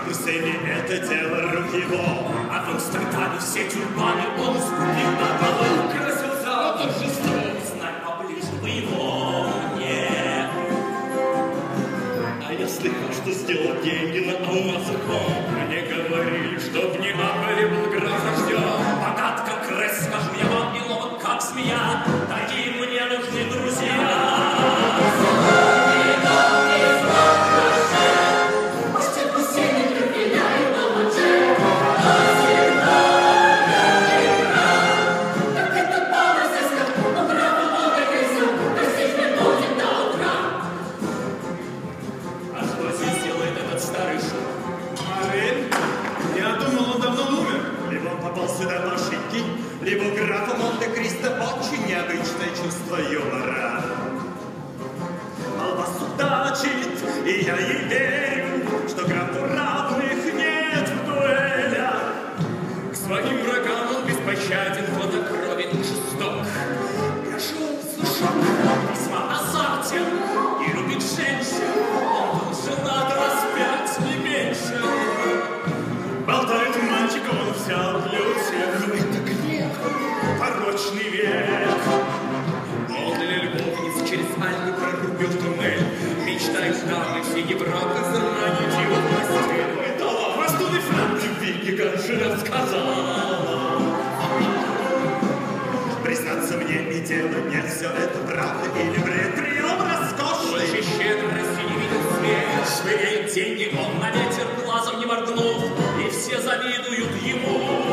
Брюсселе это дело рук его, а в Амстердаме все тюрбаны он скупил на голову, украсил зал торжеством. Знать поближе бы его мне. А я слыхал, что сделал деньги на алмазах он. Мне говорили, что в Неаполе был граф рожден. Богат как Кресс, скажу я вам, и ловок как змея. Такие мне нужны друзья. Сюда по ошибке, либо у графа Монте-Кристо очень необычное чувство юмора. Молва судачит, и я ей верю, что графу равных нет в дуэлях. К своим врагам он беспощаден, хладнокровен и жесток. Я шел, слышал, весьма азартен и любит женщин. Он был женат раз 5 и меньше. Болтает мальчика, он взял для всех. Но это грех, порочный век. Он для любовниц через Альпы прорубил туннель. Мечтает дамы всей Европы заманить его в постель. Это хвостуный франк любви гигант рассказал. Признаться мне, и дело нет, все это правда или бред. Прием роскошный. Больше щедрости не видел свет. Швыряет деньги, он на ветер глазом не моргнув. И все завидуют ему.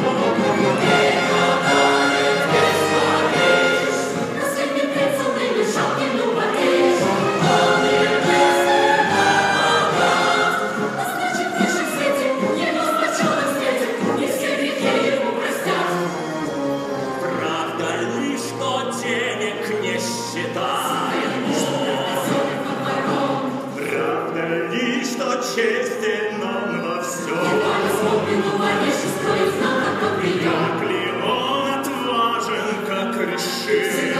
Правда ли, что денег не считает он? Правда ли, что честен он во всем? Как ли он отважен, как решил?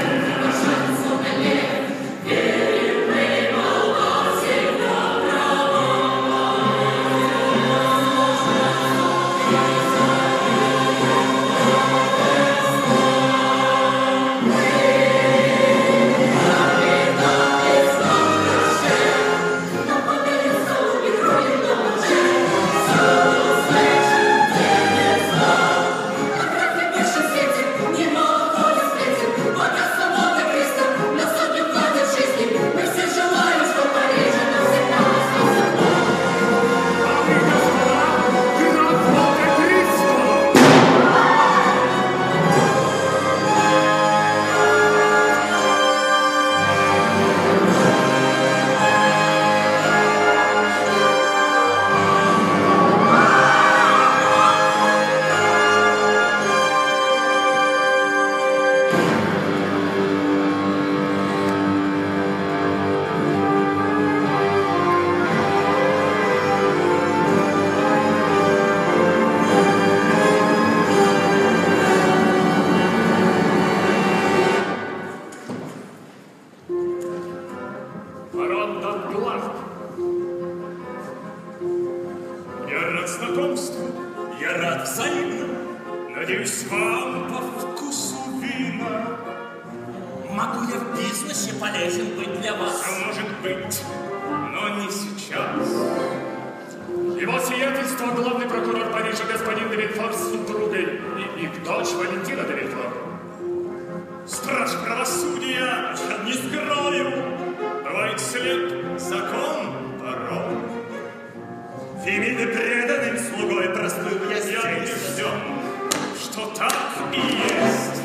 Надеюсь, вам по вкусу вина. Могу я в бизнесе полезен быть для вас? Может быть, но не сейчас. Его сиятельство главный прокурор Парижа господин де Вильфор с супругой и их дочь Валентина де Вильфор. Страж правосудия, я не скрою, бывает слеп, закон, порог. Фемиды преданным слугой простым я здесь. Я убежден, что так и есть.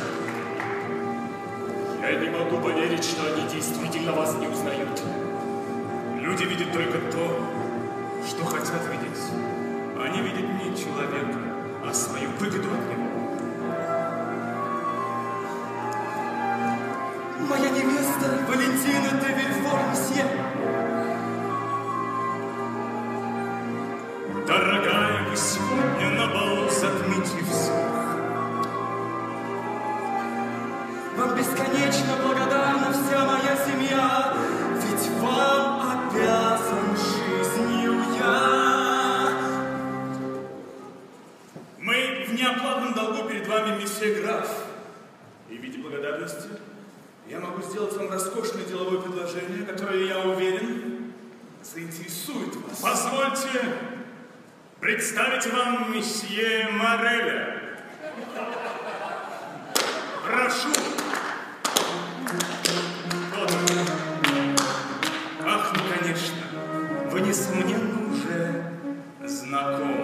Я не могу поверить, что они действительно вас не узнают. Люди видят только то, что хотят видеть. Они видят не человека, а свою выгоду от него. Моя невеста Валентина де Вильфор, мсье. Дорогая, вы сегодня на балу затмите всех. Вам бесконечно благодарна вся моя семья, ведь вам обязан жизнью я. предложение, которое, я уверен, заинтересует вас. Позвольте представить вам месье Мореля. Прошу. Вот он. Ах, ну, конечно, вы, несомненно, уже знакомы.